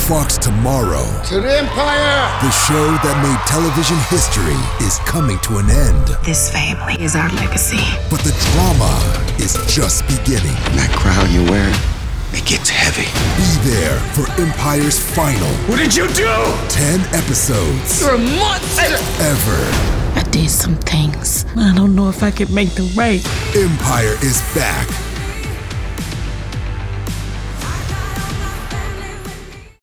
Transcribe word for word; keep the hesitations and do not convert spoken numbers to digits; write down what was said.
Fox tomorrow. To the Empire! The show that made television history is coming to an end. This family is our legacy. But the drama is just beginning. That crown you're wearing, it gets heavy. Be there for Empire's final. What did you do? Ten episodes. You're a monster! Ever. I did some things. I don't know if I could make them right. Empire is back.